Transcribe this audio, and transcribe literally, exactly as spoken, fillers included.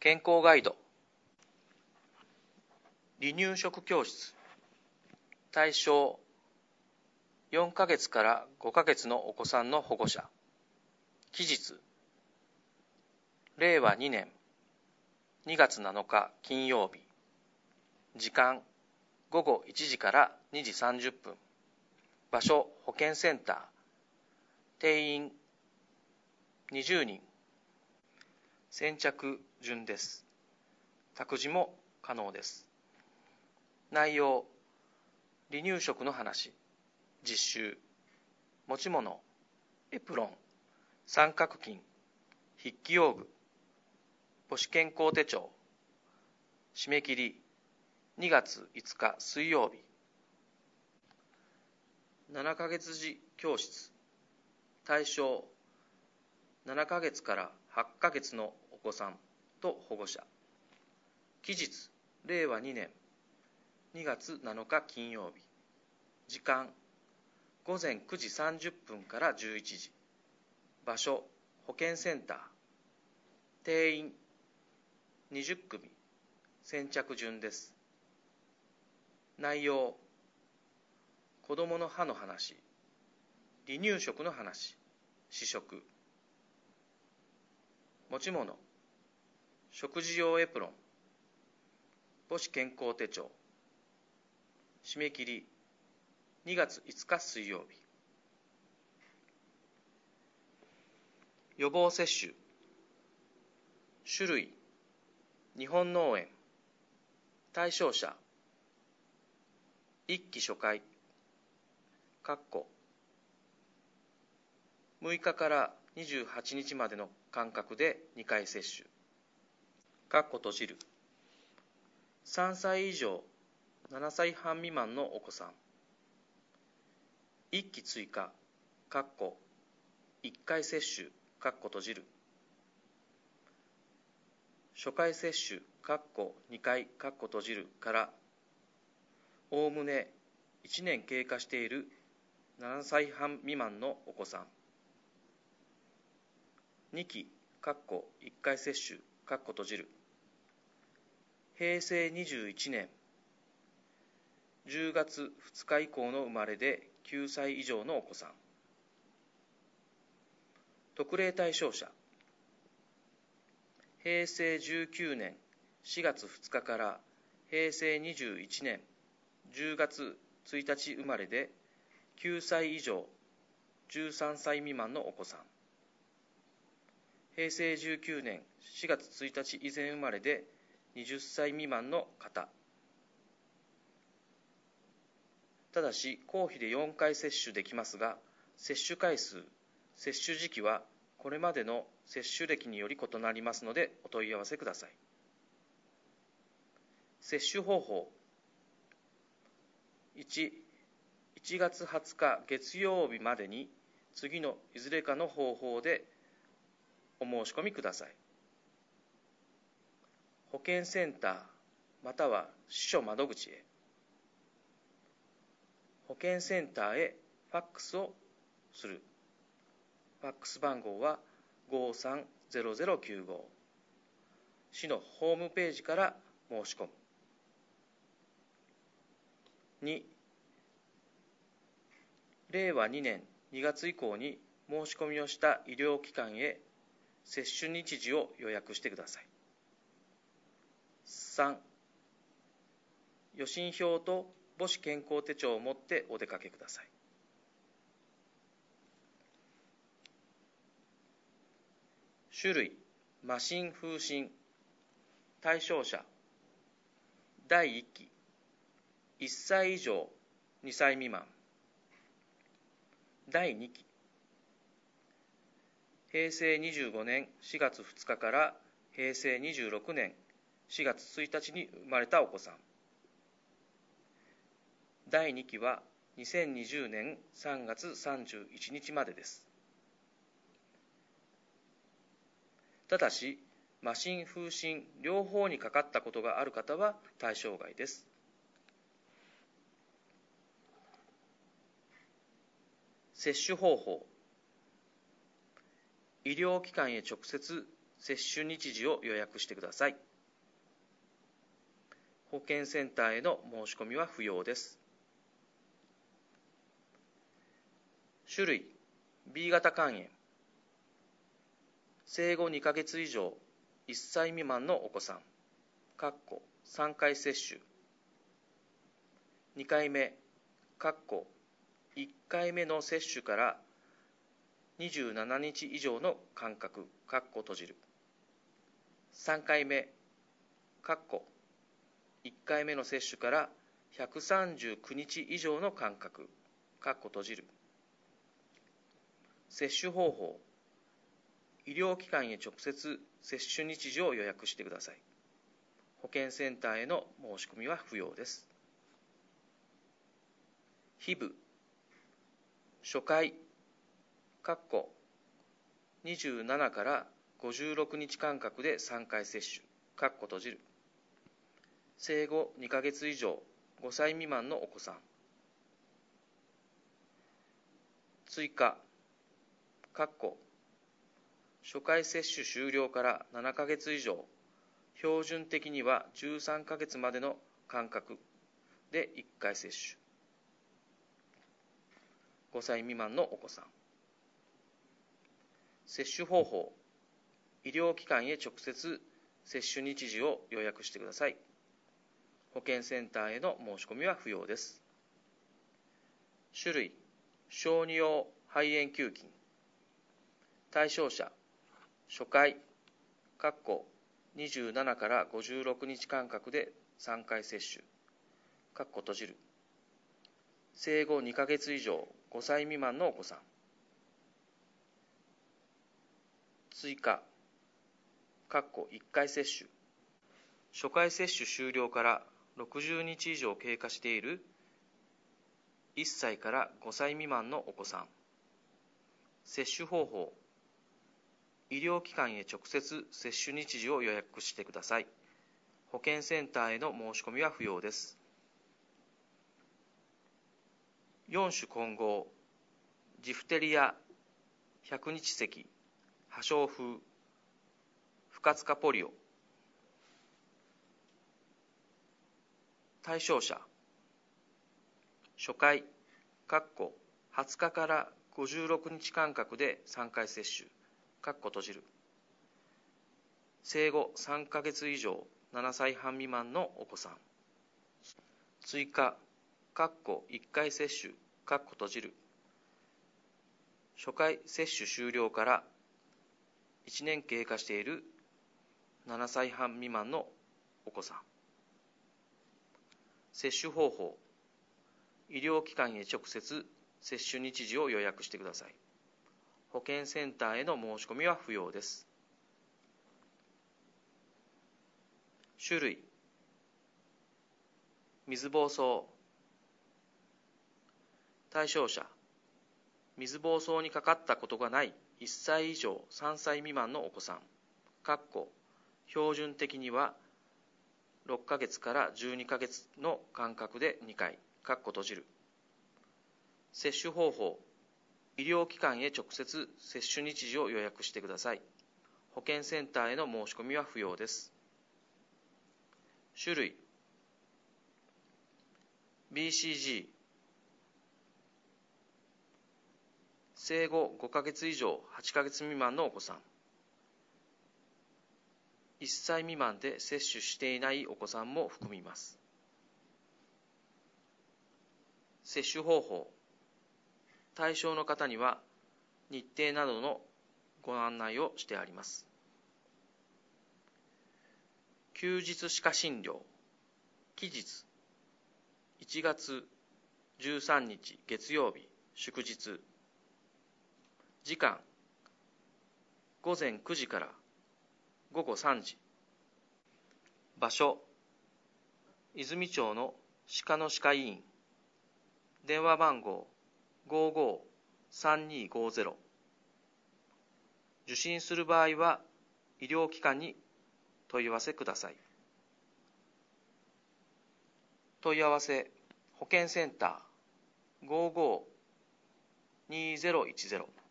健康ガイド離乳食教室対象よんかげつからごかげつのお子さんの保護者期日れいわにねんにがつなのか金曜日時間ごごいちじからにじさんじゅっぷん場所保健センター定員にじゅうにん先着順です。託児も可能です。内容離乳食の話実習持ち物エプロン三角巾筆記用具母子健康手帳締め切りにがついつか水曜日ななかげつ児教室対象ななかげつからはちかげつのお子さんと保護者期日れいわにねんにがつなのか金曜日時間ごぜんくじさんじゅっぷんからじゅういちじ場所保健センター定員にじゅっくみ先着順です。内容子どもの歯の話離乳食の話試食持ち物食事用エプロン母子健康手帳締め切りにがついつか水曜日予防接種種類日本脳炎対象者いっき初回括弧むいかからにじゅうはちにちまでの間隔でにかい接種括弧閉じるさんさい以上ななさいはん未満のお子さんいっき追加括弧いっかい接種括弧閉じる初回接種括弧にかい括弧閉じるからおおむねいちねん経過しているななさいはん未満のお子さんにき括弧いっかい接種括弧閉じるへいせいにじゅういちねんじゅうがつふつか以降の生まれできゅうさい以上のお子さん特例対象者へいせいじゅうきゅうねんしがつふつかからへいせいにじゅういちねんじゅうがつついたち生まれできゅうさい以上じゅうさんさい未満のお子さんへいせいじゅうきゅうねんしがつついたち以前生まれではたち未満の方ただし公費でよんかい接種できますが接種回数接種時期はこれまでの接種歴により異なりますのでお問い合わせください。接種方法いち、いちがつはつか月曜日までに次のいずれかの方法でお申し込みください。保健センターまたは支所窓口へ保健センターへファックスをするファックス番号はごさんゼロゼロきゅうご市のホームページから申し込むにれいわにねんにがつ以降に申し込みをした医療機関へ接種日時を予約してください。さん予診票と母子健康手帳を持ってお出かけください。種類麻疹風疹対象者だいいっきいっさい以上にさい未満だいにきへいせいにじゅうごねんしがつふつかからへいせいにじゅうろくねんしがつついたちに生まれたお子さんだいにきはにせんにじゅうねんさんがつさんじゅういちにちまでです。ただし麻疹風疹両方にかかったことがある方は対象外です。接種方法医療機関へ直接接種日時を予約してください。保健センターへの申し込みは不要です。種類 ビー 型肝炎、生後にかげつ以上いっさい未満のお子さん、さんかい接種、にかいめ、いっかいめの接種からにじゅうななにち以上の間隔、閉じる、さんかいめ、いっかいめの接種からひゃくさんじゅうくにち以上の間隔、閉じる。接種方法、医療機関へ直接接種日時を予約してください。保健センターへの申し込みは不要です。皮膚、初回、にじゅうななからごじゅうろくにち間隔でさんかい接種、閉じる。生後にかげつ以上ごさい未満のお子さん。追加、初回接種終了からななかげつ以上、標準的にはじゅうさんかげつまでの間隔でいっかい接種。ごさい未満のお子さん。接種方法、医療機関へ直接接種日時を予約してください。保健センターへの申し込みは不要です。種類、小児用肺炎球菌。対象者、初回、にじゅうななからごじゅうろくにち間隔でさんかい接種、閉じる。生後にかげつ以上ごさい未満のお子さん。追加、いっかい接種。初回接種終了からろくじゅうにち以上経過しているいっさいからごさい未満のお子さん。接種方法、医療機関へ直接接種日時を予約してください。保健センターへの申し込みは不要です。よん種混合、ジフテリア、百日咳、破傷風、不活化ポリオ。対象者、初回、はつかからごじゅうろくにち間隔でさんかい接種、閉じる。生後さんかげつ以上ななさいはん未満のお子さん。追加、いっかい接種、閉じる。初回接種終了からいちねん経過しているななさいはん未満のお子さん。接種方法、医療機関へ直接接種日時を予約してください。保健センターへの申し込みは不要です。種類、水疱瘡。対象者、水疱瘡にかかったことがないいっさい以上さんさい未満のお子さん。標準的にはろっかげつからじゅうにかげつの間隔でにかい、閉じる。接種方法、医療機関へ直接接種日時を予約してください。保健センターへの申し込みは不要です。種類、ビーシージー。生後ごかげつ以上はちかげつ未満のお子さん。いっさい未満で接種していないお子さんも含みます。接種方法、対象の方には日程などのご案内をしてあります。休日歯科診療、期日、いちがつじゅうさんにち月曜日、祝日。時間、ごぜんくじからごごさんじ。場所、泉町の歯科の歯科医院。電話番号 ごーごーさんにーごーぜろ。受診する場合は医療機関に問い合わせください。問い合わせ、保健センター ごーごーにーぜろいちぜろ。